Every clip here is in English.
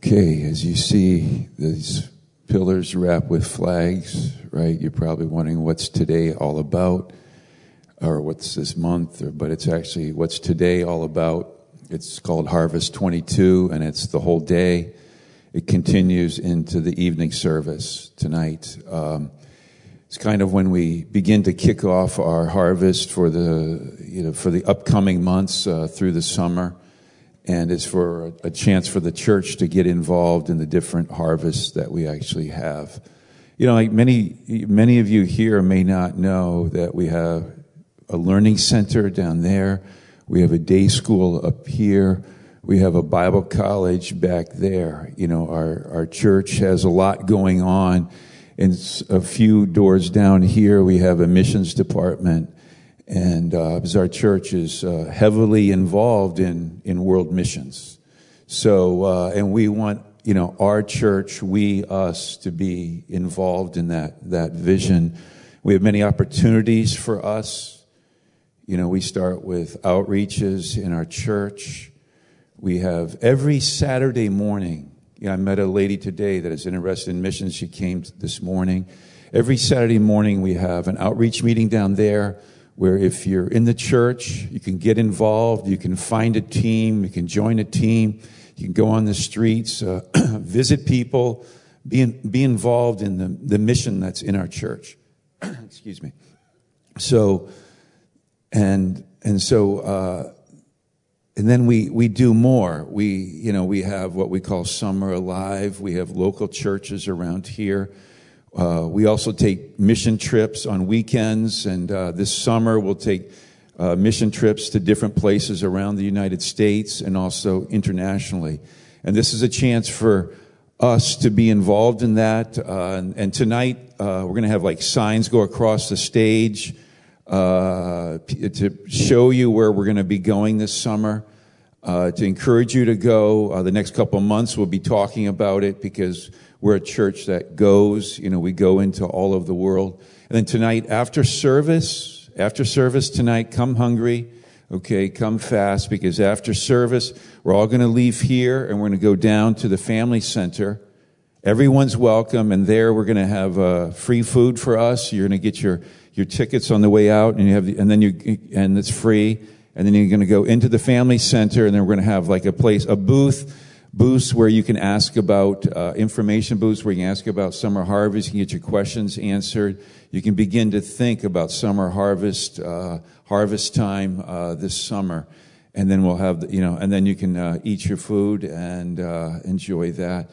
Okay, as you see these pillars wrapped with flags, right, you're probably wondering what's today all about, or what's this month, but it's actually what's today all about. It's called Harvest 22, and it's the whole day. It continues into the evening service tonight. It's kind of when we begin to kick off our harvest for the upcoming months through the summer. And it's for a chance for the church to get involved in the different harvests that we actually have. You know, like many of you here may not know that we have a learning center down there. We have a day school up here. We have a Bible college back there. You know, our church has a lot going on. And a few doors down here, we have a missions department. And because our church is heavily involved in world missions. So, and we want, you know, our church, us, to be involved in that vision. We have many opportunities for us. You know, we start with outreaches in our church. We have every Saturday morning. You know, I met a lady today that is interested in missions. She came this morning. Every Saturday morning, we have an outreach meeting down there, where if you're in the church, you can get involved, you can find a team, you can join a team, you can go on the streets, visit people, be involved in the mission that's in our church. Excuse me. So, and then we do more. We have what we call Summer Alive. We have local churches around here. We also take mission trips on weekends, and this summer we'll take mission trips to different places around the United States and also internationally. And this is a chance for us to be involved in that. And tonight we're going to have like signs go across the stage to show you where we're going to be going this summer, to encourage you to go. The next couple of months we'll be talking about it because we're a church that goes, you know, we go into all of the world. And then tonight, after service tonight, come hungry, okay, come fast, because after service, we're all going to leave here and we're going to go down to the family center. Everyone's welcome, and there we're going to have free food for us. You're going to get your tickets on the way out, and it's free. And then you're going to go into the family center, and then we're going to have like booths where you can ask about information booths where you can ask about summer harvest. You can get your questions answered. You can begin to think about summer harvest time this summer, and then we'll have and then you can eat your food and enjoy that.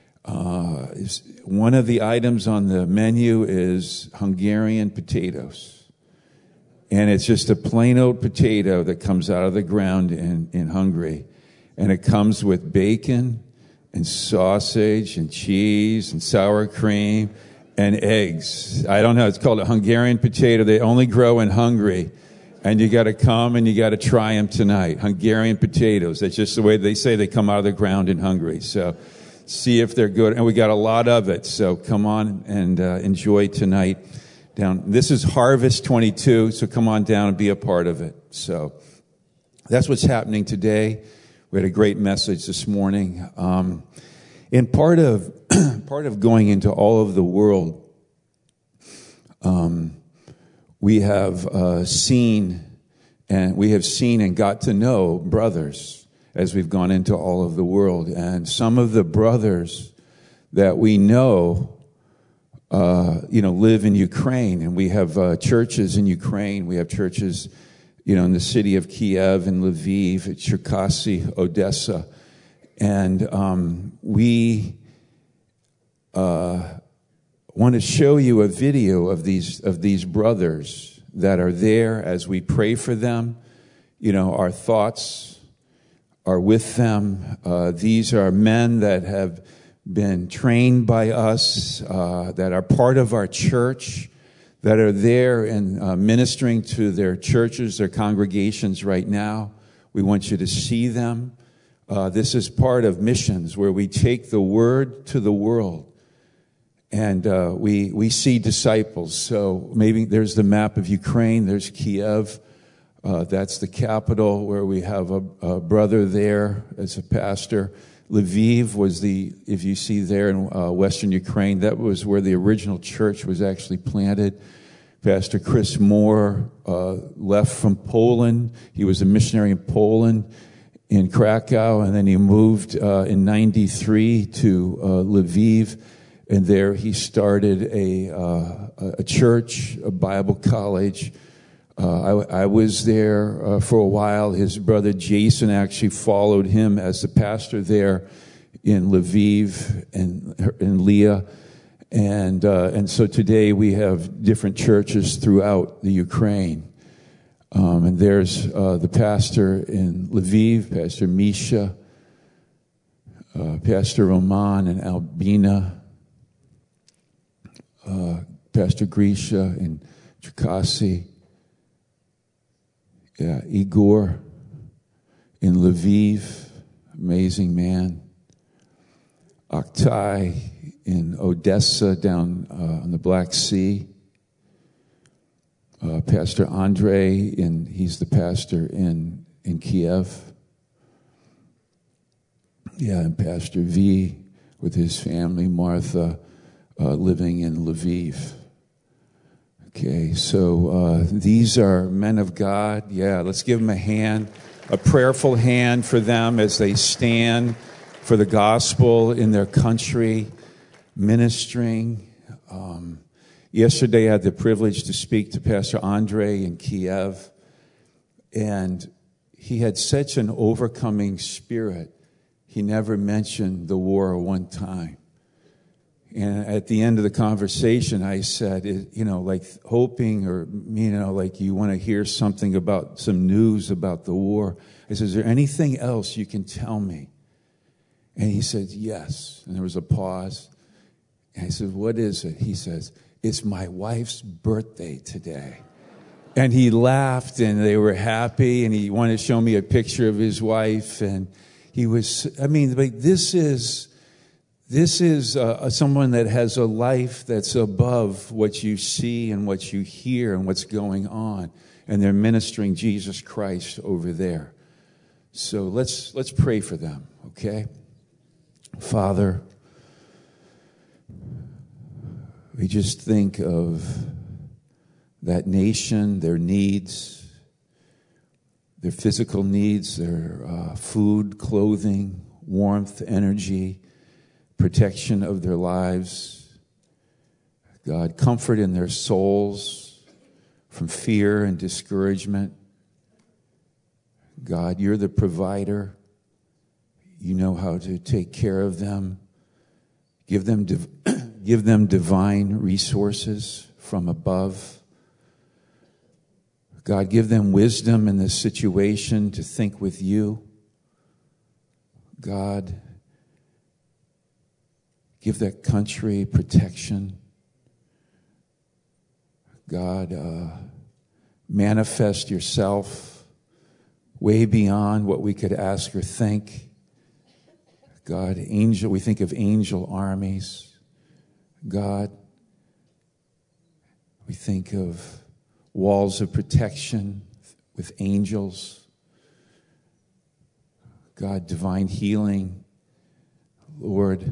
One of the items on the menu is Hungarian potatoes, and it's just a plain old potato that comes out of the ground in Hungary. And it comes with bacon and sausage and cheese and sour cream and eggs. I don't know. It's called a Hungarian potato. They only grow in Hungary. And you got to come and you got to try them tonight. Hungarian potatoes. That's just the way they say they come out of the ground in Hungary. So see if they're good. And we got a lot of it. So come on and enjoy tonight. This is Harvest 22. So come on down and be a part of it. So that's what's happening today. We had a great message this morning. And part of going into all of the world, we have seen and got to know brothers as we've gone into all of the world. And some of the brothers that we know, live in Ukraine, and we have churches in Ukraine. We have churches in the city of Kiev and Lviv, Cherkasy, Odessa. And we want to show you a video of these brothers that are there as we pray for them. You know, our thoughts are with them. These are men that have been trained by us, that are part of our church, that are there and ministering to their churches, their congregations right now. We want you to see them. This is part of missions where we take the word to the world. And we see disciples. So maybe there's the map of Ukraine. There's Kiev. That's the capital where we have a brother there as a pastor. Lviv was if you see there in western Ukraine, that was where the original church was actually planted. Pastor Chris Moore left from Poland. He was a missionary in Poland, in Krakow, and then he moved in 93 to Lviv, and there he started a church, a Bible college. I was there for a while. His brother Jason actually followed him as the pastor there in Lviv and Leah. And so today we have different churches throughout the Ukraine. And there's the pastor in Lviv, Pastor Misha, Pastor Roman and Albina, Pastor Grisha in Cherkasy, Igor in Lviv, amazing man, Aktai in Odessa down on the Black Sea. Pastor Andre, he's the pastor in Kiev. And Pastor V with his family, Martha, living in Lviv. Okay, so these are men of God. Let's give them a hand, a prayerful hand for them as they stand for the gospel in their country, ministering. Yesterday I had the privilege to speak to Pastor Andre in Kiev, and he had such an overcoming spirit. He never mentioned the war one time. And at the end of the conversation, I said, like hoping or, like you want to hear something about some news about the war. I said, is there anything else you can tell me? And he said, yes. And there was a pause. And I said, what is it? He says, it's my wife's birthday today. And he laughed and they were happy and he wanted to show me a picture of his wife. And he was, this is someone that has a life that's above what you see and what you hear and what's going on. And they're ministering Jesus Christ over there. So let's pray for them, okay? Father, we just think of that nation, their needs, their physical needs, their food, clothing, warmth, energy, protection of their lives. God, comfort in their souls from fear and discouragement. God, you're the provider. You know how to take care of them. Give them divine resources from above. God, give them wisdom in this situation to think with you. God, give that country protection. God, manifest yourself way beyond what we could ask or think. God, we think of angel armies. God, we think of walls of protection with angels. God, divine healing. Lord,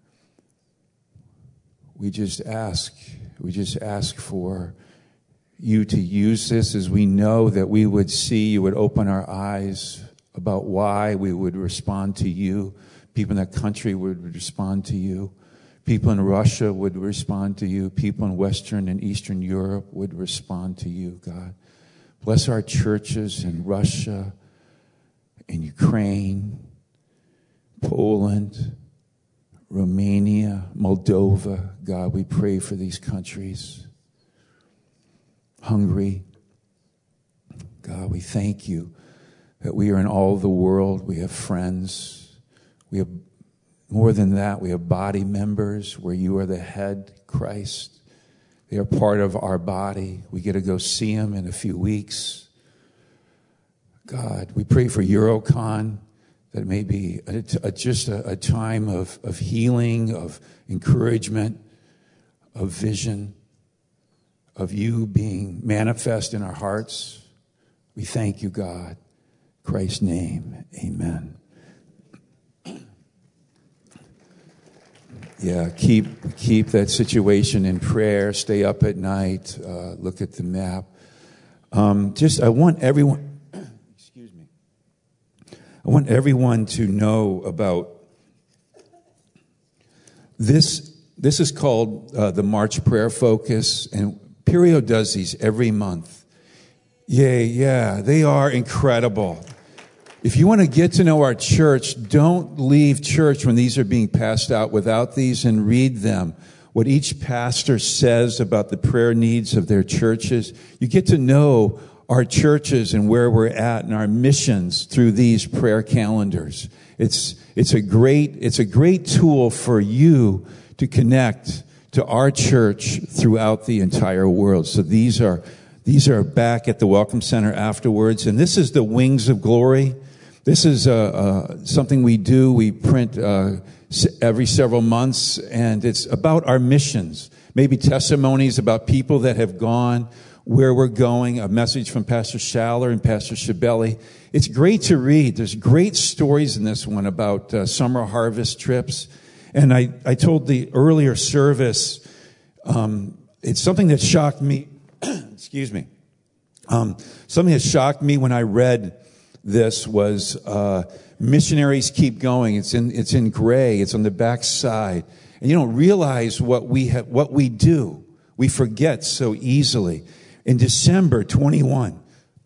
we just ask for you to use this as we know that we would see, you would open our eyes about why we would respond to you. People in that country would respond to you. People in Russia would respond to you. People in Western and Eastern Europe would respond to you, God. Bless our churches in Russia, in Ukraine, Poland, Romania, Moldova. God, we pray for these countries. Hungary. God, we thank you that we are in all the world. We have friends. We have more than that. We have body members where you are the head, Christ. They are part of our body. We get to go see them in a few weeks. God, we pray for Eurocon, that it may be just a time of healing, of encouragement, of vision, of you being manifest in our hearts. We thank you, God. In Christ's name, amen. Yeah, keep that situation in prayer. Stay up at night. Look at the map. I want everyone. Excuse me. I want everyone to know about this. This is called the March Prayer Focus, and Perio does these every month. Yeah, they are incredible. If you want to get to know our church, don't leave church when these are being passed out without these, and read them. What each pastor says about the prayer needs of their churches. You get to know our churches and where we're at and our missions through these prayer calendars. It's a great tool for you to connect to our church throughout the entire world. So these are back at the Welcome Center afterwards, and this is the Wings of Glory. This is something we do. We print every several months, and it's about our missions. Maybe testimonies about people that have gone, where we're going, a message from Pastor Schaller and Pastor Shabelli. It's great to read. There's great stories in this one about summer harvest trips. And I told the earlier service, it's something that shocked me. Excuse me. Something that shocked me when I read this was missionaries keep going. It's in gray. It's on the back side, and you don't realize what we do. We forget so easily. In December 21,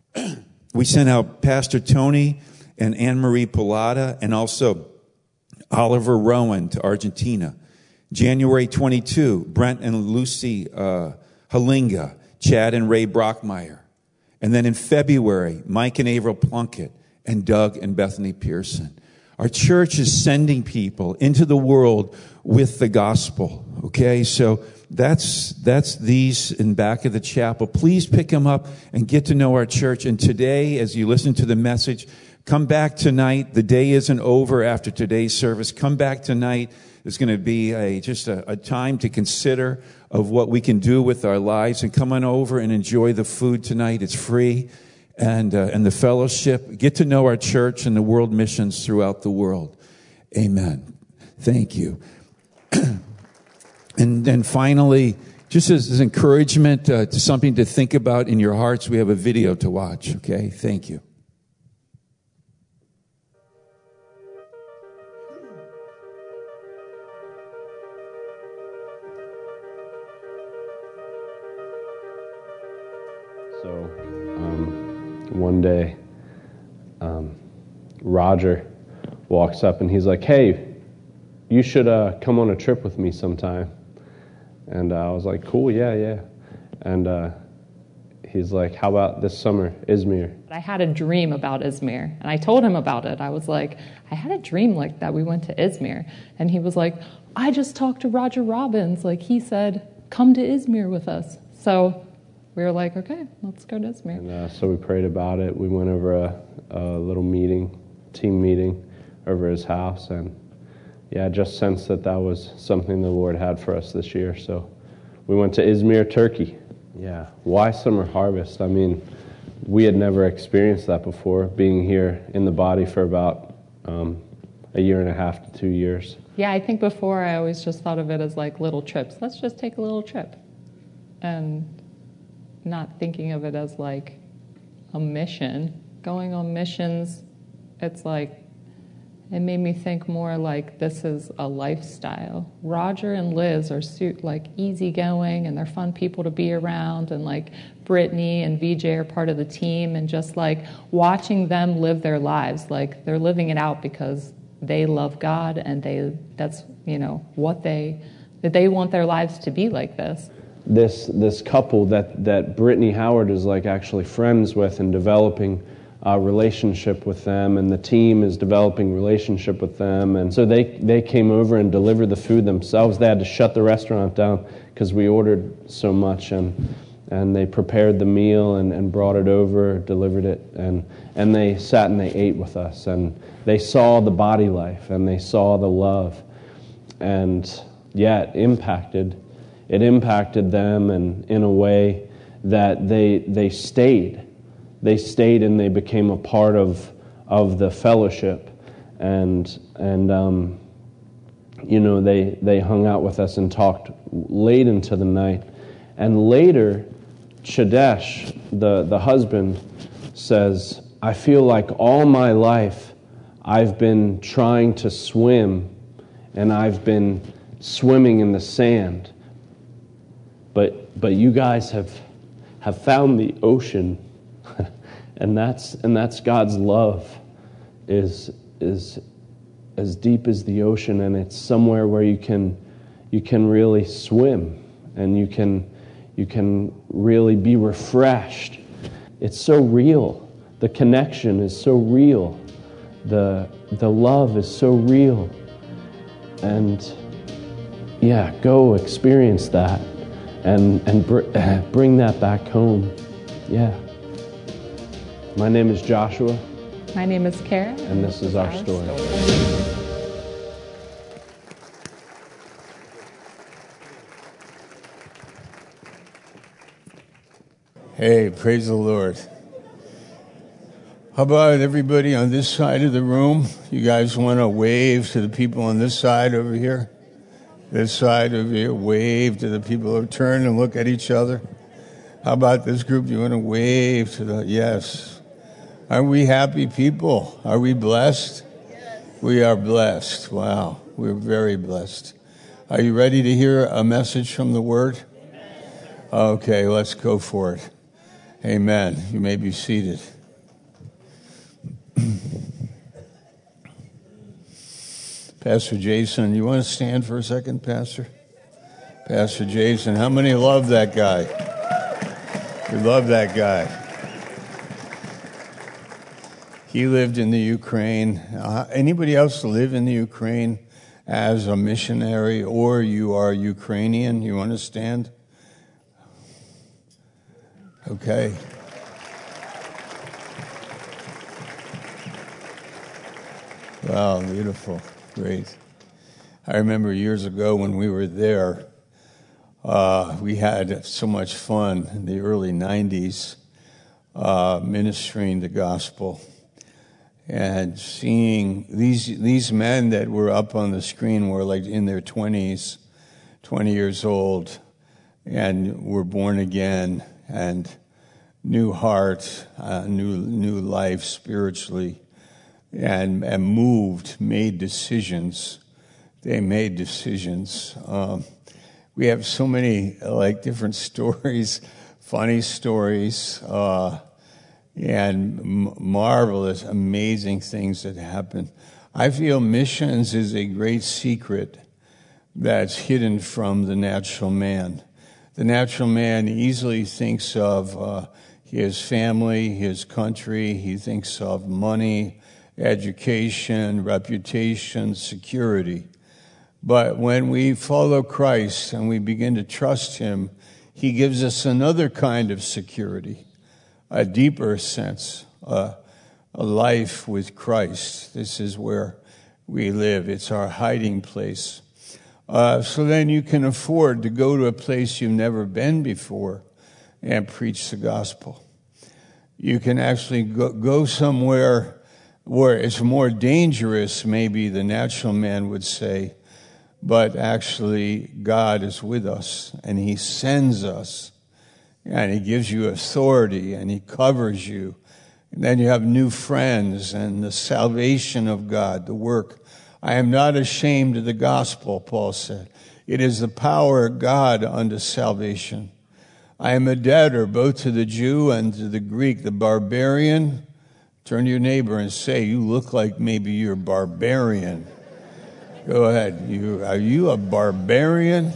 we sent out Pastor Tony and Anne Marie Pilata, and also Oliver Rowan to Argentina. January 22, Brent and Lucy Halinga, Chad and Ray Brockmeyer. And then in February, Mike and Avril Plunkett, and Doug and Bethany Pearson. Our church is sending people into the world with the gospel. Okay, so that's these in back of the chapel. Please pick them up and get to know our church. And today, as you listen to the message, come back tonight. The day isn't over after today's service. Come back tonight. There's going to be just a time to consider of what we can do with our lives. And come on over and enjoy the food tonight. It's free. And the fellowship. Get to know our church and the world missions throughout the world. Amen. Thank you. And then finally, just as encouragement to something to think about in your hearts, we have a video to watch. Okay? Thank you. So, one day, Roger walks up and he's like, "Hey, you should come on a trip with me sometime." And I was like, "Cool, yeah." And he's like, "How about this summer, Izmir?" I had a dream about Izmir, and I told him about it. I was like, "I had a dream like that. We went to Izmir." And he was like, "I just talked to Roger Robbins. Like, he said, come to Izmir with us." So we were like, okay, let's go to Izmir. And so we prayed about it. We went over a little meeting, team meeting, over his house. And yeah, I just sensed that was something the Lord had for us this year. So we went to Izmir, Turkey. Yeah. Why summer harvest? I mean, we had never experienced that before, being here in the body for about a year and a half to 2 years. Yeah, I think before I always just thought of it as like little trips. Let's just take a little trip. And not thinking of it as like a mission. Going on missions, it's like, it made me think more like this is a lifestyle. Roger and Liz are like easygoing, and they're fun people to be around, and like Brittany and VJ are part of the team, and just like watching them live their lives, like they're living it out because they love God, and that's what they want their lives to be like this. This couple that Brittany Howard is like actually friends with and developing a relationship with them, and the team is developing relationship with them, and so they came over and delivered the food themselves. They had to shut the restaurant down because we ordered so much, and they prepared the meal and brought it over, delivered it, and they sat and they ate with us, and they saw the body life, and they saw the love, and yeah, it impacted them, and in a way that they stayed. They stayed and they became a part of the fellowship, and they hung out with us and talked late into the night. And later, Chadesh, the husband, says, I feel like all my life I've been trying to swim, and I've been swimming in the sand. But you guys have found the ocean, and that's God's love is as deep as the ocean, and it's somewhere where you can really swim, and you can really be refreshed. It's so real. The connection is so real. The love is so real. And yeah, go experience that and bring that back home. Yeah. My name is Joshua. My name is Kara. And this is our story. Hey, praise the Lord. How about everybody on this side of the room? You guys want to wave to the people on this side over here? This side over here, wave to the people who turn and look at each other. How about this group? You want to wave to the, yes. Are we happy people? Are we blessed? Yes. We are blessed. Wow, we're very blessed. Are you ready to hear a message from the Word? Okay, let's go for it. Amen. You may be seated. Pastor Jason, you want to stand for a second, Pastor? Pastor Jason, how many love that guy? We love that guy. He lived in the Ukraine. Anybody else live in the Ukraine as a missionary, or you are Ukrainian? You want to stand? Okay. Wow, beautiful. Great. I remember years ago when we were there, we had so much fun in the early 90s ministering the gospel and seeing these men that were up on the screen were like in their 20s, 20 years old, and were born again and new heart, new life spiritually. And made decisions. They made decisions. We have so many different stories, funny stories, and marvelous, amazing things that happen. I feel missions is a great secret that's hidden from the natural man. The natural man easily thinks of his family, his country. He thinks of money, education, reputation, security. But when we follow Christ and we begin to trust Him, He gives us another kind of security, a deeper sense, a life with Christ. This is where we live. It's our hiding place. So then you can afford to go to a place you've never been before and preach the gospel. You can actually go somewhere where it's more dangerous, maybe the natural man would say, but actually God is with us, and He sends us, and He gives you authority, and He covers you. And then you have new friends and the salvation of God, the work. I am not ashamed of the gospel, Paul said. It is the power of God unto salvation. I am a debtor both to the Jew and to the Greek, the barbarian. Turn to your neighbor and say, you look like maybe you're a barbarian. Go ahead. Are you a barbarian?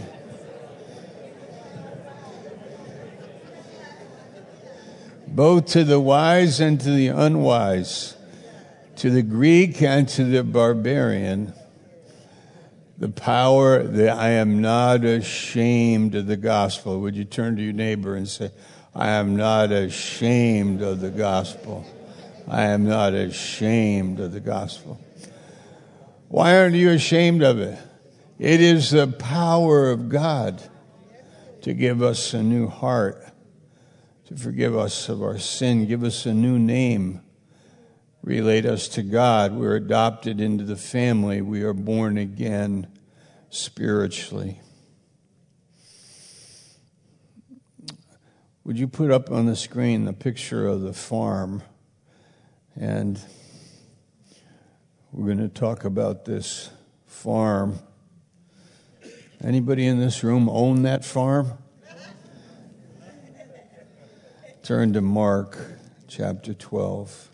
Both to the wise and to the unwise, to the Greek and to the barbarian, the power that I am not ashamed of the gospel. Would you turn to your neighbor and say, I am not ashamed of the gospel. I am not ashamed of the gospel. Why aren't you ashamed of it? It is the power of God to give us a new heart, to forgive us of our sin, give us a new name, relate us to God. We're adopted into the family. We are born again. spiritually. Would you put up on the screen the picture of the farm? And we're going to talk about this farm. Anybody in this room own that farm? Turn to Mark chapter 12.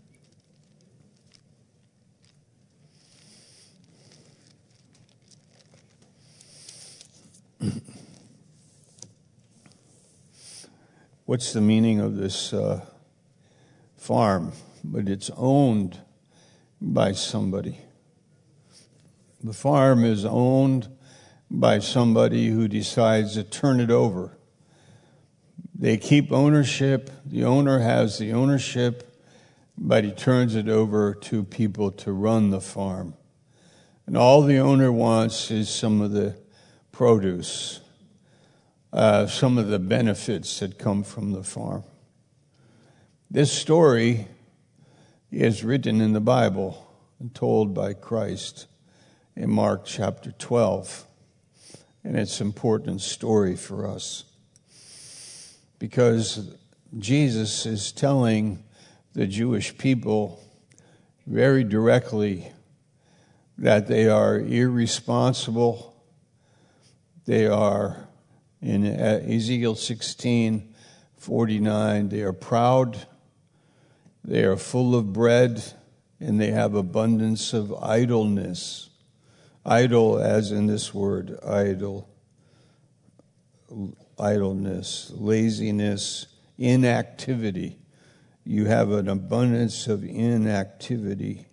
What's the meaning of this farm? But it's owned by somebody. The farm is owned by somebody who decides to turn it over. They keep ownership. The owner has the ownership, but he turns it over to people to run the farm. And all the owner wants is some of the produce, some of the benefits that come from the farm. This story is written in the Bible and told by Christ in Mark chapter 12. And it's an important story for us because Jesus is telling the Jewish people very directly that they are irresponsible. They are, in Ezekiel 16:49, they are proud, they are full of bread, and they have abundance of idleness. Idle, as in this word, idleness, laziness, inactivity. You have an abundance of inactivity.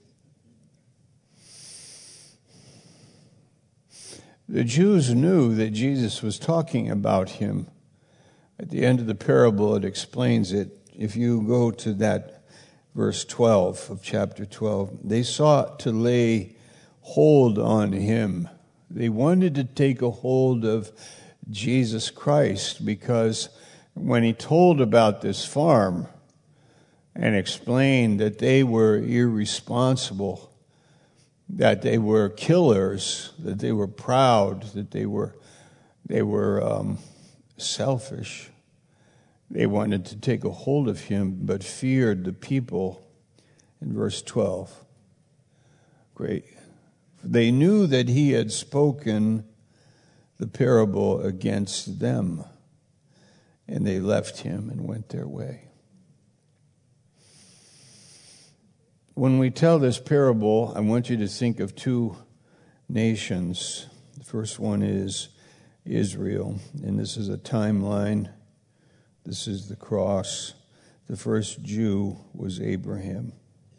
The Jews knew that Jesus was talking about him. At the end of the parable, it explains it. If you go to that verse 12 of chapter 12, they sought to lay hold on him. They wanted to take a hold of Jesus Christ because when he told about this farm and explained that they were irresponsible, that they were killers, that they were proud, that they were selfish, they wanted to take a hold of him but feared the people. In verse 12, great. They knew that he had spoken the parable against them, and they left him and went their way. When we tell this parable, I want you to think of two nations. The first one is Israel, and this is a timeline. This is the cross. The first Jew was Abraham.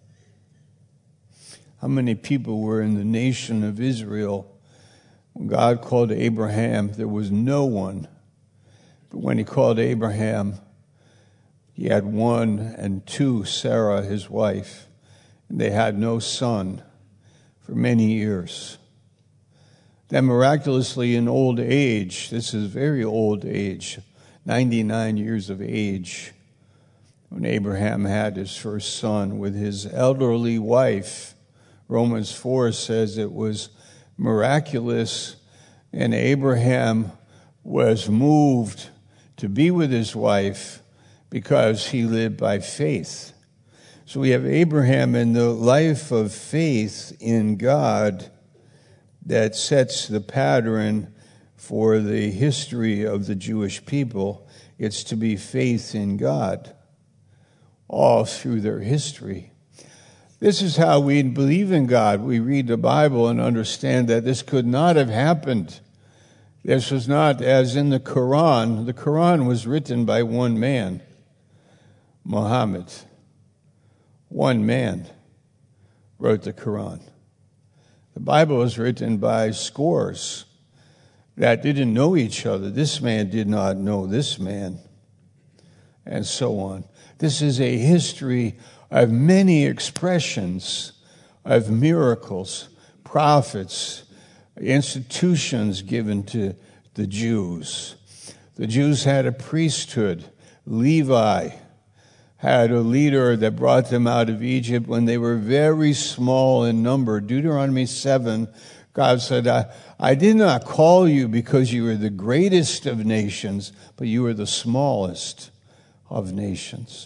How many people were in the nation of Israel? When God called Abraham, there was no one. But when he called Abraham, he had one and two, Sarah, his wife, and they had no son for many years. Then miraculously in old age, this is very old age, 99 years of age, when Abraham had his first son with his elderly wife. Romans 4 says it was miraculous, and Abraham was moved to be with his wife because he lived by faith. So we have Abraham in the life of faith in God that sets the pattern for the history of the Jewish people. It's to be faith in God all through their history. This is how we believe in God. We read the Bible and understand that this could not have happened. This was not as in the Quran. The Quran was written by one man, Muhammad. One man wrote the Quran. The Bible was written by scores that didn't know each other. This man did not know this man, and so on. This is a history of many expressions of miracles, prophets, institutions given to the Jews. The Jews had a priesthood. Levi had a leader that brought them out of Egypt when they were very small in number. Deuteronomy 7 God said, I did not call you because you were the greatest of nations, but you are the smallest of nations.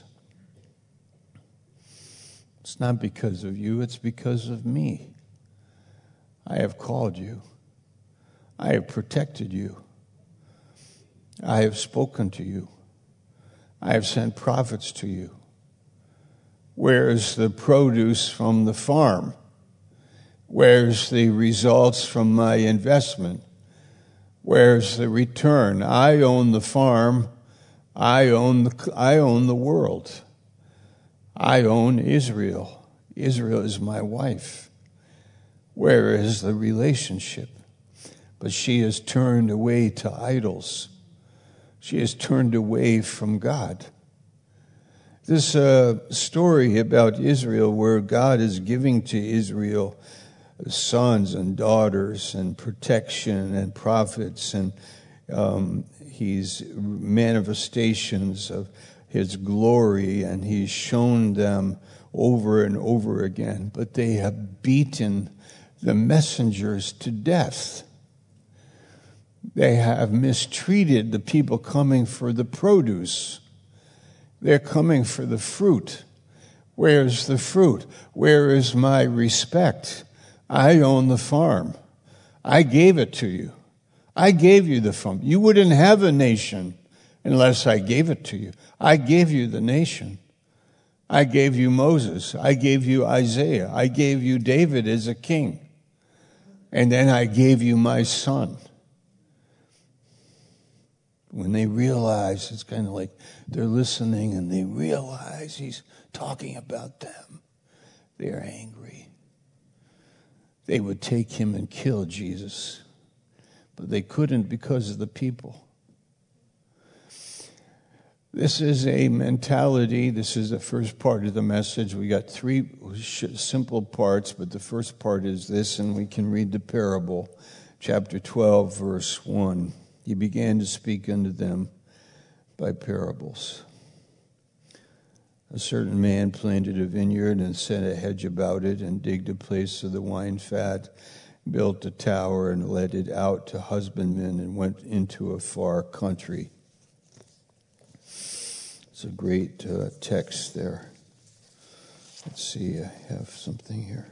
It's not because of you, it's because of me. I have called you. I have protected you. I have spoken to you. I have sent prophets to you. Where's the produce from the farm? Where's the results from my investment? Where's the return? I own the farm. I own the world. I own Israel. Israel is my wife. Where is the relationship? But she has turned away to idols. She has turned away from God. This story about Israel, where God is giving to Israel sons and daughters and protection and prophets, and he's manifestations of his glory, and he's shown them over and over again. But they have beaten the messengers to death. They have mistreated the people coming for the produce. They're coming for the fruit. Where's the fruit? Where is my respect? I own the farm. I gave it to you. I gave you the farm. You wouldn't have a nation unless I gave it to you. I gave you the nation. I gave you Moses. I gave you Isaiah. I gave you David as a king. And then I gave you my son. When they realize, it's kind of like they're listening and they realize he's talking about them, they're angry. They would take him and kill Jesus, but they couldn't because of the people. This is a mentality. This is the first part of the message. We got three simple parts, but the first part is this, and we can read the parable, chapter 12, verse 1. He began to speak unto them by parables. A certain man planted a vineyard and set a hedge about it and digged a place of the wine fat, built a tower and let it out to husbandmen and went into a far country. It's a great text there. Let's see, I have something here.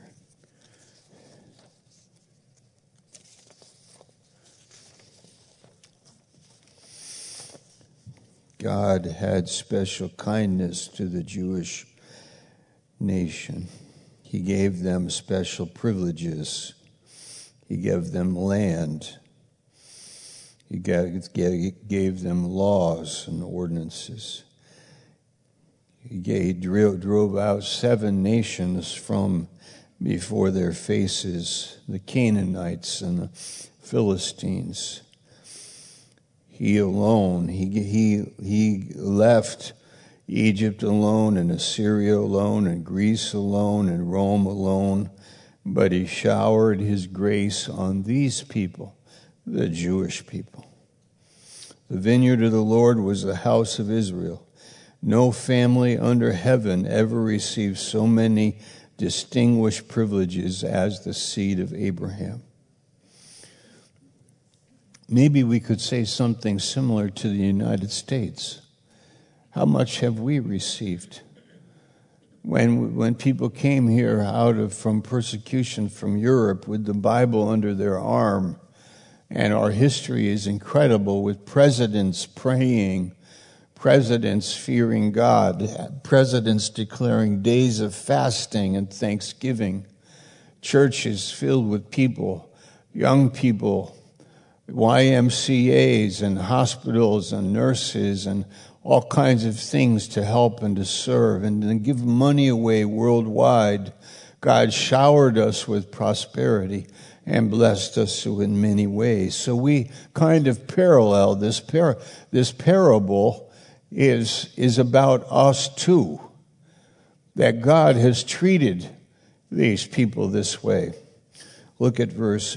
God had special kindness to the Jewish nation. He gave them special privileges. He gave them land. He gave them laws and ordinances. He drove out 7 nations from before their faces, the Canaanites and the Philistines. He alone, he left Egypt alone and Assyria alone and Greece alone and Rome alone, but he showered his grace on these people, the Jewish people. The vineyard of the Lord was the house of Israel. No family under heaven ever received so many distinguished privileges as the seed of Abraham. Maybe we could say something similar to the United States. How much have we received? When people came here from persecution from Europe with the Bible under their arm, and our history is incredible with presidents praying, presidents fearing God, presidents declaring days of fasting and thanksgiving, churches filled with people, young people, YMCAs and hospitals and nurses and all kinds of things to help and to serve and to give money away worldwide. God showered us with prosperity and blessed us in many ways. So we kind of parallel this parable is about us too, that God has treated these people this way. Look at verse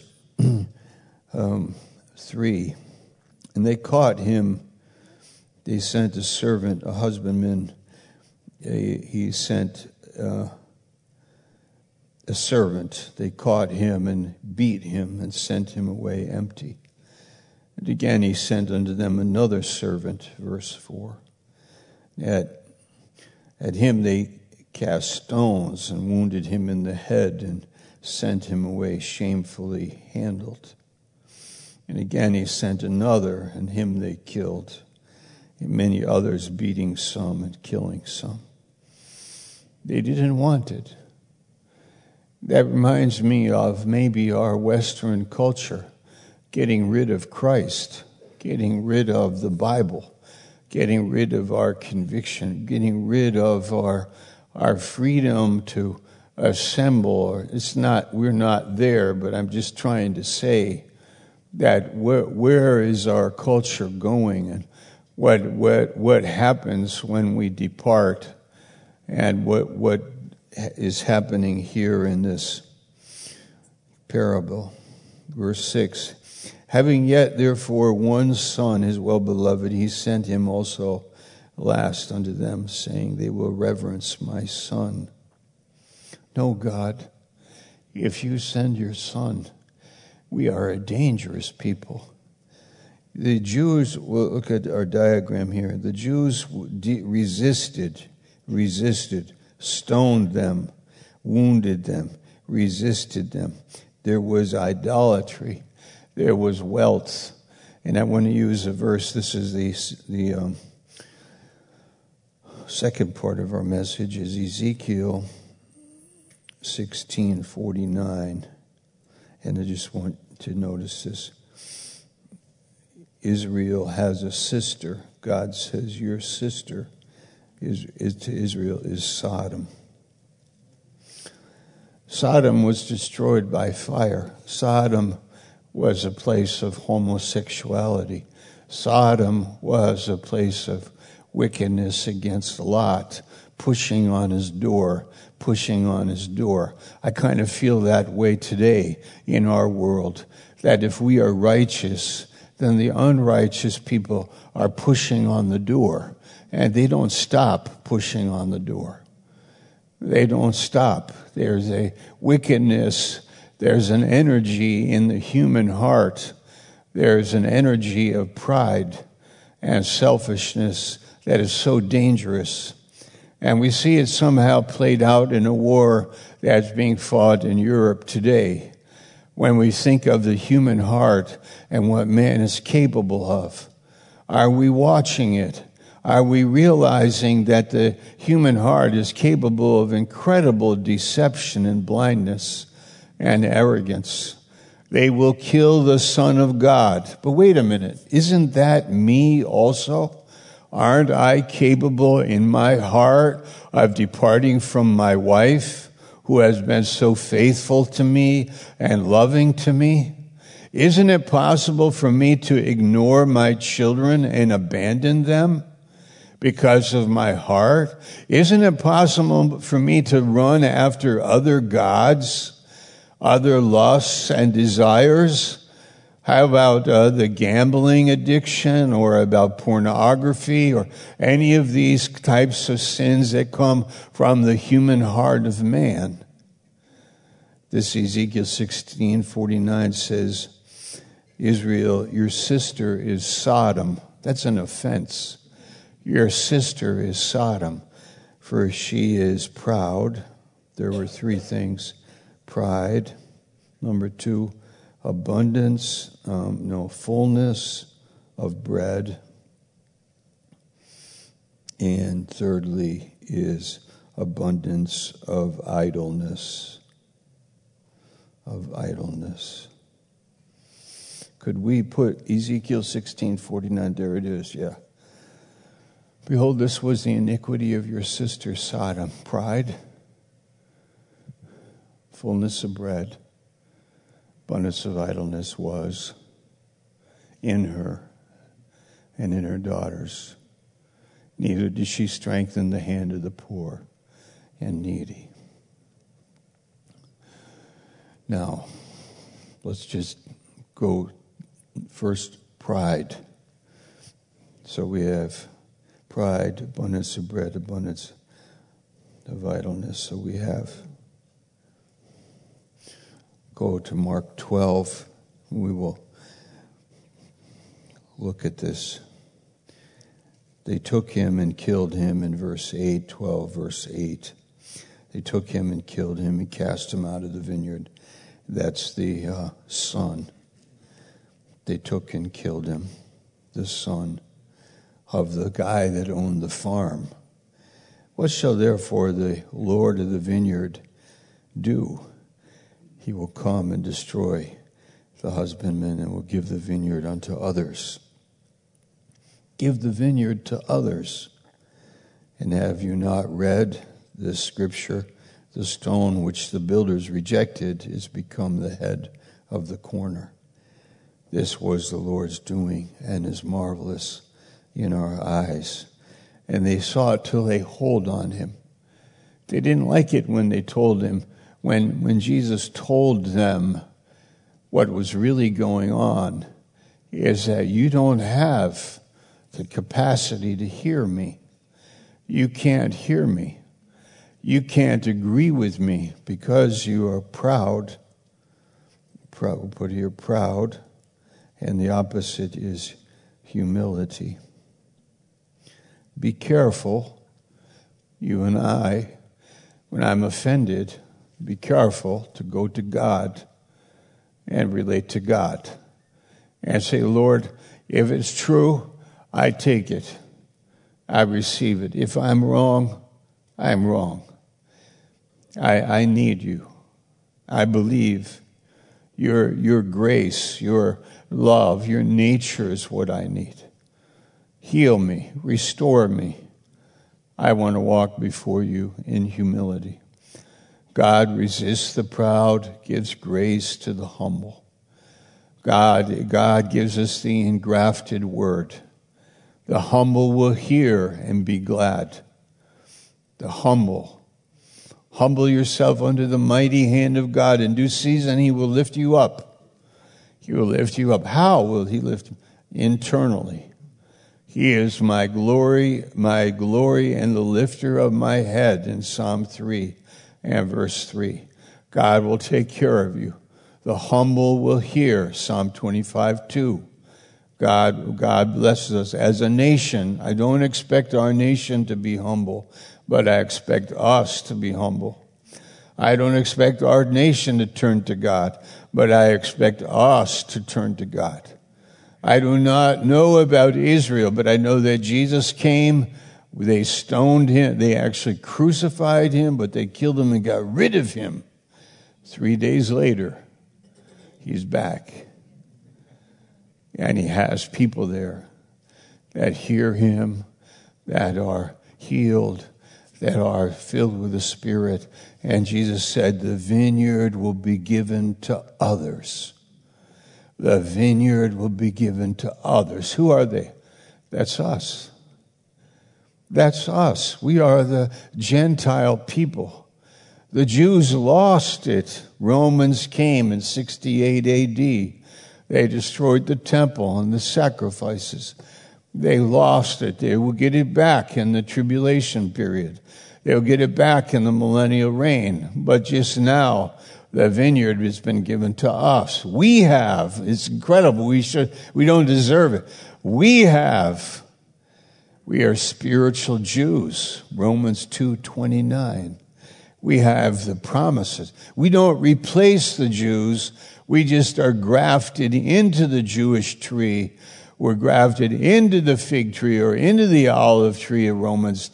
3. And they caught him. They sent a servant, a husbandman. He sent a servant. They caught him and beat him and sent him away empty. And again he sent unto them another servant, verse 4. At him they cast stones and wounded him in the head and sent him away shamefully handled. And again he sent another, and him they killed, and many others beating some and killing some. They didn't want it. That reminds me of maybe our Western culture getting rid of Christ, getting rid of the Bible, getting rid of our conviction, getting rid of our freedom to assemble. We're not there, but I'm just trying to say that where is our culture going, and what happens when we depart, and what is happening here in this parable. Verse 6, having yet therefore one son, his well-beloved, he sent him also last unto them, saying, they will reverence my son. No, God, if you send your son, we are a dangerous people. The Jews, we'll look at our diagram here. The Jews resisted, stoned them, wounded them, resisted them. There was idolatry. There was wealth. And I want to use a verse. This is the second part of our message is Ezekiel 16:49. And I just want to notice this. Israel has a sister. God says your sister to Israel is Sodom. Sodom was destroyed by fire. Sodom was a place of homosexuality. Sodom was a place of wickedness against Lot, pushing on his door. I kind of feel that way today in our world, that if we are righteous, then the unrighteous people are pushing on the door, and they don't stop pushing on the door. They don't stop. There's a wickedness, there's an energy in the human heart, there's an energy of pride and selfishness that is so dangerous. And we see it somehow played out in a war that's being fought in Europe today. When we think of the human heart and what man is capable of, are we watching it? Are we realizing that the human heart is capable of incredible deception and blindness and arrogance? They will kill the Son of God. But wait a minute, isn't that me also? Aren't I capable in my heart of departing from my wife, who has been so faithful to me and loving to me? Isn't it possible for me to ignore my children and abandon them because of my heart? Isn't it possible for me to run after other gods, other lusts and desires? How about the gambling addiction, or about pornography, or any of these types of sins that come from the human heart of man? This Ezekiel 16:49 says, Israel, your sister is Sodom. That's an offense. Your sister is Sodom, for she is proud. There were three things. Pride. Number two, fullness of bread. And thirdly is abundance of idleness. Could we put Ezekiel 16:49? There it is, yeah. Behold, this was the iniquity of your sister Sodom. Pride, fullness of bread, abundance of idleness was in her and in her daughters. Neither did she strengthen the hand of the poor and needy. Now, let's just go first, pride. So we have pride, abundance of bread, abundance of idleness. So we have go to Mark 12. We will look at this. They took him and killed him in verse 8, 12, verse 8. They took him and killed him and cast him out of the vineyard. That's the son. They took and killed him, the son of the guy that owned the farm. What shall therefore the Lord of the vineyard do? He will come and destroy the husbandman and will give the vineyard unto others. Give the vineyard to others. And have you not read this scripture? The stone which the builders rejected is become the head of the corner. This was the Lord's doing and is marvelous in our eyes. And they saw it till they hold on him. They didn't like it when they told him, when Jesus told them what was really going on, is that you don't have the capacity to hear me. You can't hear me. You can't agree with me because you are proud. We'll put here proud, and the opposite is humility. Be careful, you and I, when I'm offended, be careful to go to God and relate to God and say, Lord, if it's true, I take it. I receive it. If I'm wrong, I'm wrong. I need you. I believe your grace, your love, your nature is what I need. Heal me, restore me. I want to walk before you in humility. God resists the proud, gives grace to the humble. God gives us the engrafted word. The humble will hear and be glad. The humble. Humble yourself under the mighty hand of God. In due season, he will lift you up. He will lift you up. How will he lift you? Internally. He is my glory, and the lifter of my head in Psalm 3 and verse 3. God will take care of you. The humble will hear, Psalm 25:2. God blesses us. As a nation, I don't expect our nation to be humble, but I expect us to be humble. I don't expect our nation to turn to God, but I expect us to turn to God. I do not know about Israel, but I know that Jesus came, they stoned him, they actually crucified him, but they killed him and got rid of him. 3 days later, he's back. And he has people there that hear him, that are healed, that are filled with the Spirit. And Jesus said, the vineyard will be given to others. The vineyard will be given to others. Who are they? That's us. That's us. We are the Gentile people. The Jews lost it. Romans came in 68 AD. They destroyed the temple and the sacrifices. They lost it. They will get it back in the tribulation period. They'll get it back in the millennial reign. But just now, the vineyard has been given to us. We have. It's incredible. We don't deserve it. We are spiritual Jews. Romans 2:29. We have the promises. We don't replace the Jews. We just are grafted into the Jewish tree. We're grafted into the fig tree or into the olive tree of Romans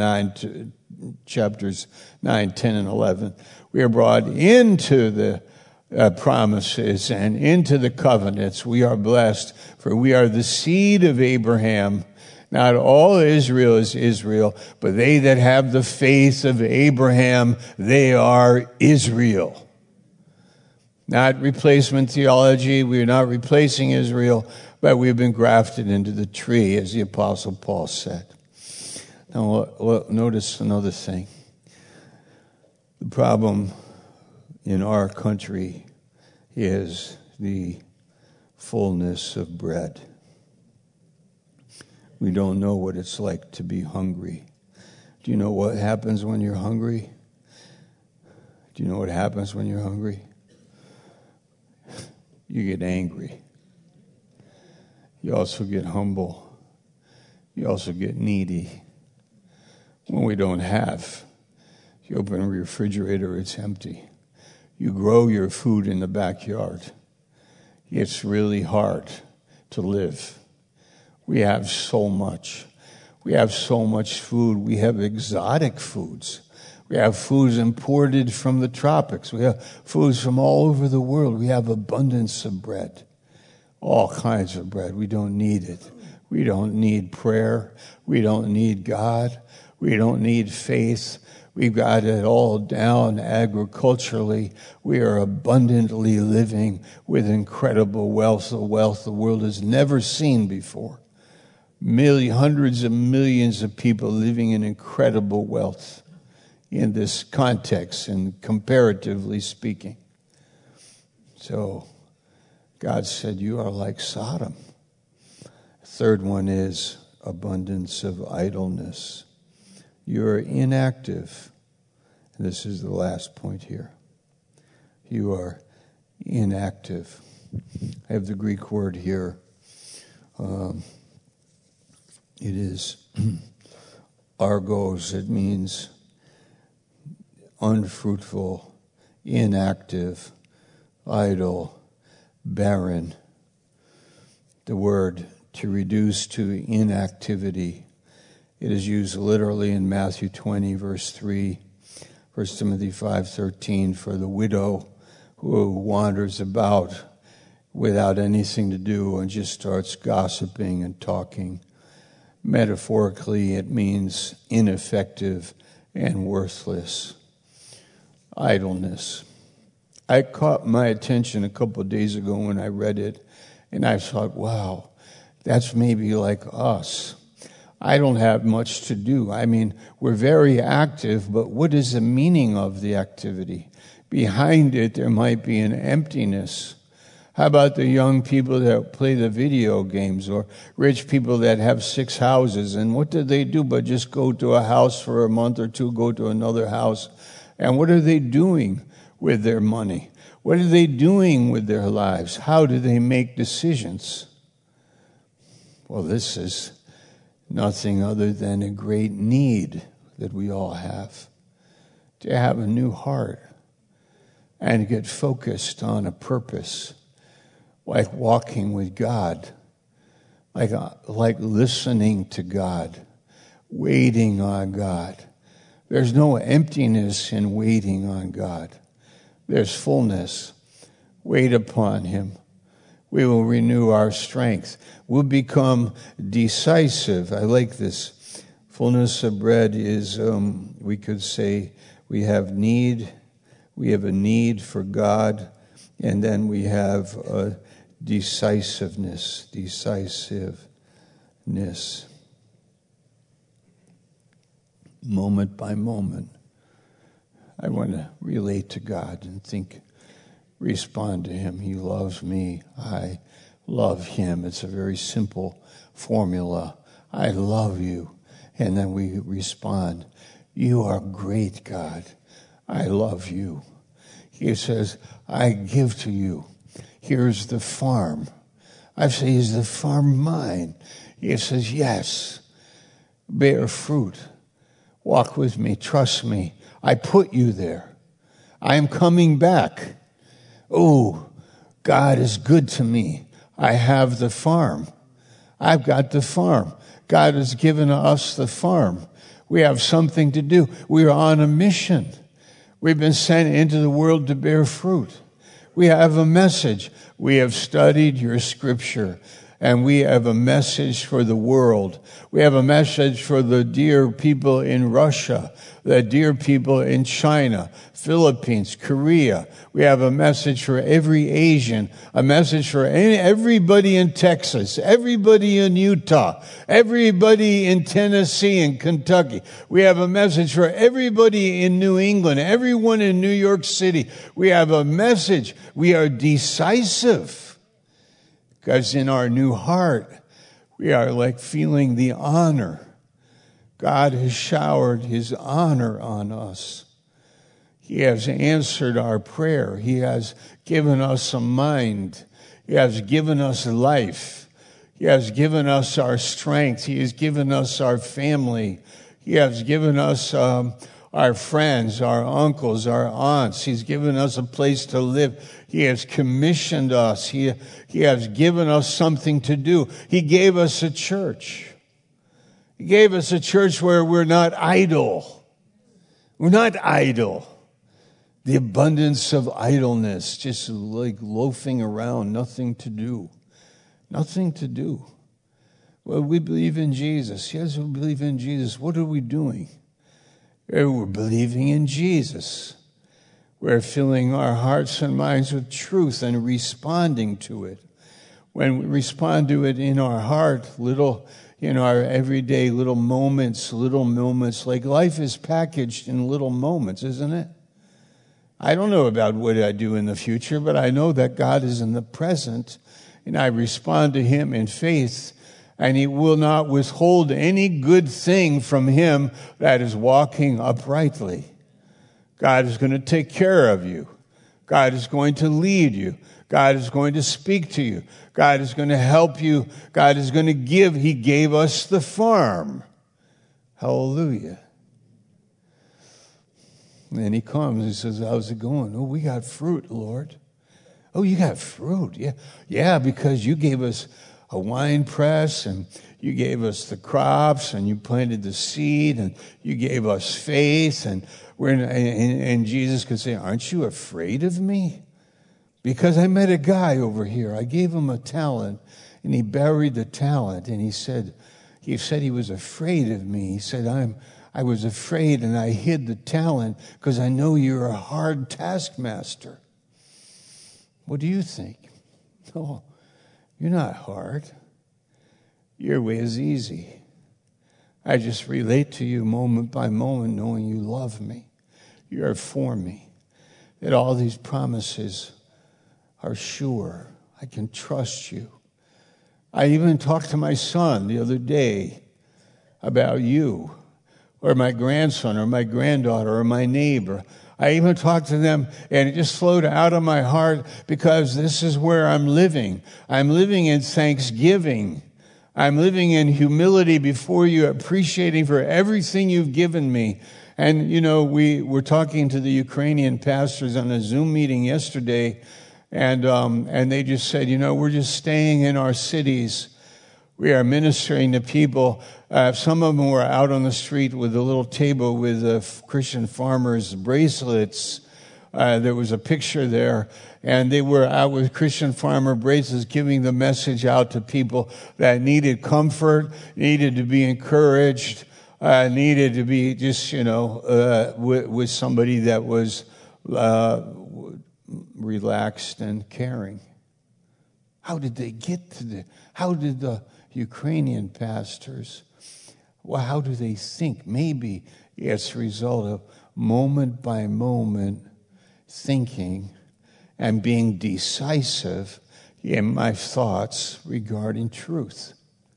chapters 9, 10, and 11. We are brought into the promises and into the covenants. We are blessed, for we are the seed of Abraham. Not all Israel is Israel, but they that have the faith of Abraham, they are Israel. Not replacement theology. We are not replacing Israel, but we have been grafted into the tree, as the Apostle Paul said. Now, notice another thing. The problem in our country is the fullness of bread. We don't know what it's like to be hungry. Do you know what happens when you're hungry? Do you know what happens when you're hungry? you get angry. You also get humble. You also get needy. When we don't have, you open a refrigerator, it's empty. You grow your food in the backyard. It's really hard to live. We have so much. We have so much food. We have exotic foods. We have foods imported from the tropics. We have foods from all over the world. We have abundance of bread. All kinds of bread. We don't need it. We don't need prayer. We don't need God. We don't need faith. We've got it all down agriculturally. We are abundantly living with incredible wealth, a wealth the world has never seen before. Hundreds of millions of people living in incredible wealth in this context and comparatively speaking. So God said, you are like Sodom. Third one is abundance of idleness. You are inactive. And this is the last point here. You are inactive. I have the Greek word here. It is argos. It means unfruitful, inactive, idle, barren. The word to reduce to inactivity. It is used literally in Matthew 20, verse 3, 1 Timothy 5:13, for the widow who wanders about without anything to do and just starts gossiping and talking. Metaphorically, it means ineffective and worthless. Idleness. I caught my attention a couple of days ago when I read it, and I thought, wow, that's maybe like us. I don't have much to do. I mean, we're very active, but what is the meaning of the activity? Behind it, there might be an emptiness. How about the young people that play the video games, or rich people that have 6 houses? And what do they do but just go to a house for a month or two, go to another house? And what are they doing with their money? What are they doing with their lives? How do they make decisions? Well, this is nothing other than a great need that we all have, to have a new heart and get focused on a purpose, like walking with God, like listening to God, waiting on God. There's no emptiness in waiting on God. There's fullness. Wait upon Him. We will renew our strength. We'll become decisive. I like this. Fullness of bread is, we could say, we have a need for God, and then we have decisiveness. Moment by moment, I want to relate to God and respond to Him. He loves me. I love Him. It's a very simple formula. I love you. And then we respond, you are great, God. I love you. He says, I give to you. Here's the farm. I say, is the farm mine? He says, yes. Bear fruit. Walk with me. Trust me. I put you there. I am coming back. Oh, God is good to me. I have the farm. I've got the farm. God has given us the farm. We have something to do. We are on a mission. We've been sent into the world to bear fruit. We have a message. We have studied your scripture, and we have a message for the world. We have a message for the dear people in Russia, the dear people in China, Philippines, Korea. We have a message for every Asian, a message for everybody in Texas, everybody in Utah, everybody in Tennessee and Kentucky. We have a message for everybody in New England, everyone in New York City. We have a message. We are decisive because in our new heart, we are like feeling the honor. God has showered His honor on us. He has answered our prayer. He has given us a mind. He has given us life. He has given us our strength. He has given us our family. He has given us our friends, our uncles, our aunts. He's given us a place to live. He has commissioned us. He has given us something to do. He gave us a church. He gave us a church where we're not idle. We're not idle. The abundance of idleness, just like loafing around, nothing to do. Nothing to do. Well, we believe in Jesus. Yes, we believe in Jesus. What are we doing? We're believing in Jesus. We're filling our hearts and minds with truth and responding to it. When we respond to it in our heart, our everyday little moments, like life is packaged in little moments, isn't it? I don't know about what I do in the future, but I know that God is in the present, and I respond to Him in faith, and He will not withhold any good thing from him that is walking uprightly. God is going to take care of you. God is going to lead you. God is going to speak to you. God is going to help you. God is going to give. He gave us the farm. Hallelujah. And then He comes. He says, how's it going? Oh, we got fruit, Lord. Oh, you got fruit. Yeah, because you gave us a wine press, and you gave us the crops, and you planted the seed, and you gave us faith, and Jesus could say, aren't you afraid of me? Because I met a guy over here. I gave him a talent, and he buried the talent, and he said he was afraid of me. He said, I was afraid, and I hid the talent because I know you're a hard taskmaster. What do you think? Oh, you're not hard. Your way is easy. I just relate to you moment by moment, knowing you love me. You are for me. That all these promises are sure. I can trust you. I even talked to my son the other day about you, or my grandson, or my granddaughter, or my neighbor. I even talked to them, and it just flowed out of my heart because this is where I'm living. I'm living in thanksgiving. I'm living in humility before you, appreciating for everything you've given me. And, we were talking to the Ukrainian pastors on a Zoom meeting yesterday, and they just said, we're just staying in our cities. We are ministering to people. Some of them were out on the street with a little table with Christian farmers' bracelets. There was a picture there, and they were out with Christian farmer bracelets giving the message out to people that needed comfort, needed to be encouraged, needed to be just, with somebody that was relaxed and caring. How did they get to how did the Ukrainian pastors, how do they think? Maybe it's a result of moment by moment thinking and being decisive in my thoughts regarding truth.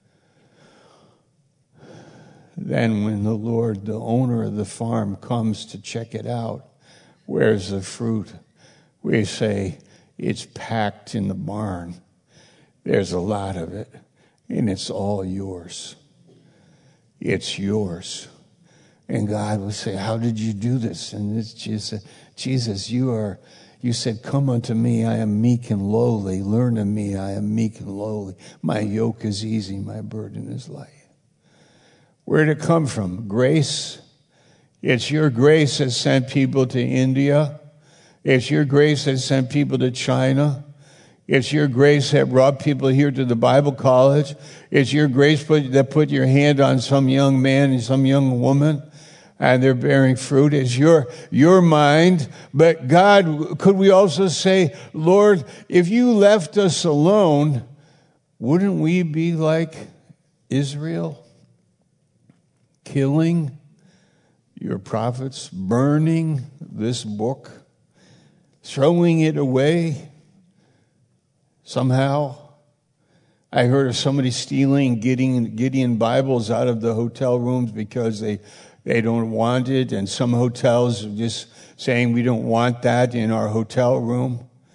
Then when the Lord, the owner of the farm, comes to check it out, where's the fruit? We say, it's packed in the barn. There's a lot of it, and it's all yours. It's yours. And God will say, how did you do this? And it's Jesus, you said, come unto me, I am meek and lowly. Learn of me, I am meek and lowly. My yoke is easy, my burden is light. Where did it come from? Grace. It's your grace that sent people to India. It's your grace that sent people to China. It's your grace that brought people here to the Bible college. It's your grace that put your hand on some young man and some young woman, and they're bearing fruit. It's your mind. But God, could we also say, Lord, if you left us alone, wouldn't we be like Israel? Killing your prophets, burning this book, throwing it away. Somehow, I heard of somebody stealing Gideon Bibles out of the hotel rooms because they don't want it, and some hotels are just saying we don't want that in our hotel room.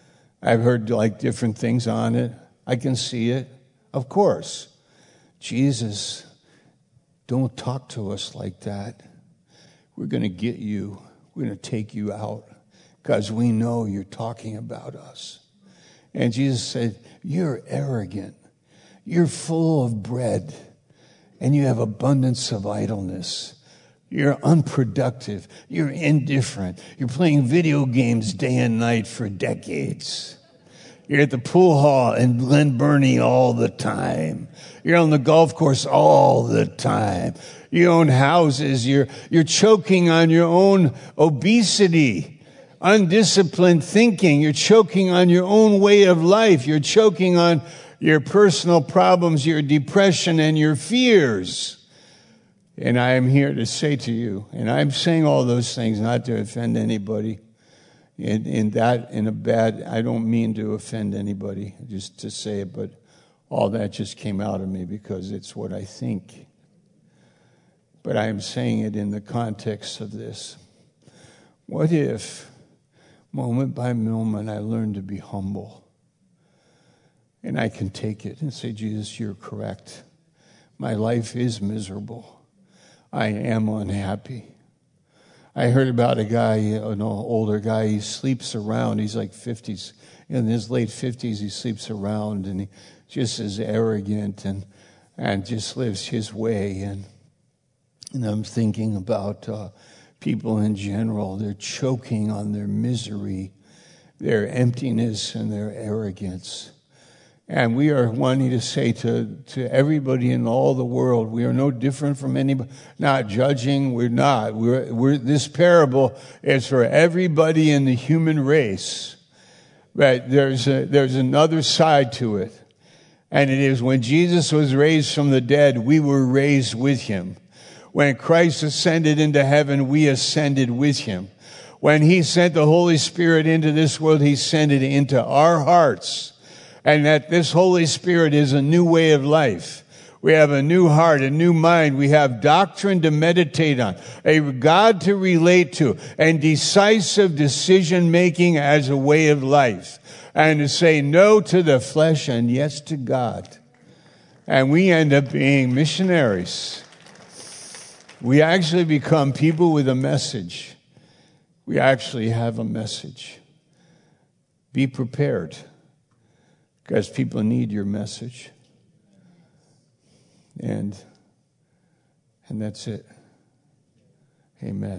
I've heard like different things on it. I can see it. Of course. Jesus, don't talk to us like that. We're going to get you. We're going to take you out because we know you're talking about us. And Jesus said, you're arrogant. You're full of bread and you have abundance of idleness. You're unproductive. You're indifferent. You're playing video games day and night for decades. You're at the pool hall in Glen Burnie all the time. You're on the golf course all the time. You own houses. You're choking on your own obesity, undisciplined thinking. You're choking on your own way of life. You're choking on your personal problems, your depression, and your fears. And I am here to say to you, and I'm saying all those things not to offend anybody. I don't mean to offend anybody, just to say it, but all that just came out of me because it's what I think. But I am saying it in the context of this. What if, moment by moment, I learn to be humble? And I can take it and say, Jesus, you're correct. My life is miserable. I am unhappy. I heard about a guy, an older guy, he sleeps around. He's like 50s. In his late 50s, he sleeps around and he just is arrogant and just lives his way. And I'm thinking about people in general. They're choking on their misery, their emptiness, and their arrogance. And we are wanting to say to everybody in all the world, we are no different from anybody. Not judging, we're not. This parable is for everybody in the human race. But there's another side to it. And it is when Jesus was raised from the dead, we were raised with him. When Christ ascended into heaven, we ascended with him. When he sent the Holy Spirit into this world, he sent it into our hearts. And that this Holy Spirit is a new way of life. We have a new heart, a new mind. We have doctrine to meditate on, a God to relate to, and decisive decision-making as a way of life. And to say no to the flesh and yes to God. And we end up being missionaries. We actually become people with a message. We actually have a message. Be prepared. Because people need your message. And that's it. Amen.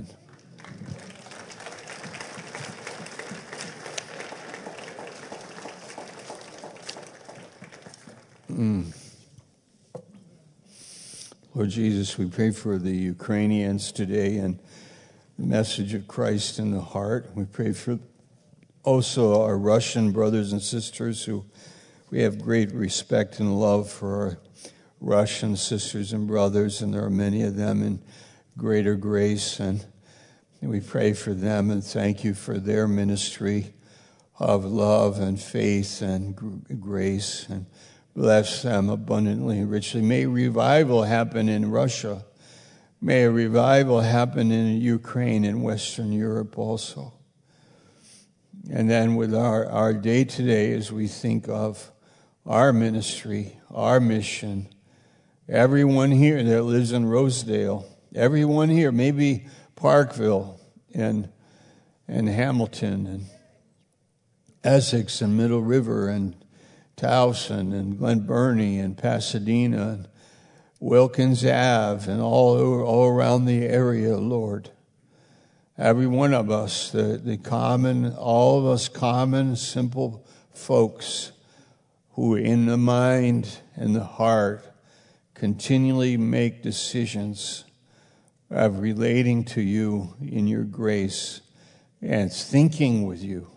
Lord Jesus, we pray for the Ukrainians today and the message of Christ in the heart. We pray for also our Russian brothers and sisters who we have great respect and love for our Russian sisters and brothers, and there are many of them in greater grace. And we pray for them and thank you for their ministry of love and faith and grace. And bless them abundantly and richly. May revival happen in Russia. May a revival happen in Ukraine and Western Europe also. And then with our day today, as we think of our ministry, our mission, everyone here that lives in Rosedale, everyone here, maybe Parkville and Hamilton and Essex and Middle River and Towson and Glen Burnie and Pasadena and Wilkins Ave and all around the area, Lord. Every one of us, all of us common, simple folks who in the mind and the heart continually make decisions of relating to you in your grace and thinking with you.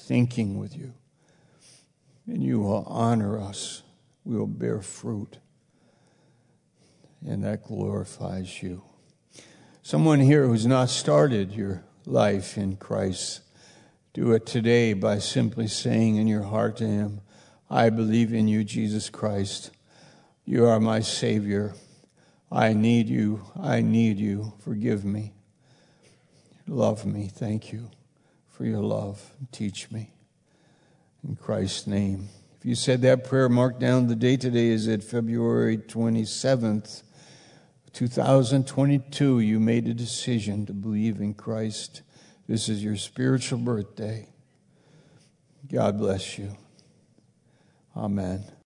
And you will honor us. We will bear fruit. And that glorifies you. Someone here who's not started your life in Christ, do it today by simply saying in your heart to him, I believe in you, Jesus Christ. You are my Savior. I need you. Forgive me. Love me. Thank you for your love. Teach me. In Christ's name. If you said that prayer, mark down the date today is at February 27th, 2022. You made a decision to believe in Christ. This is your spiritual birthday. God bless you. Amen.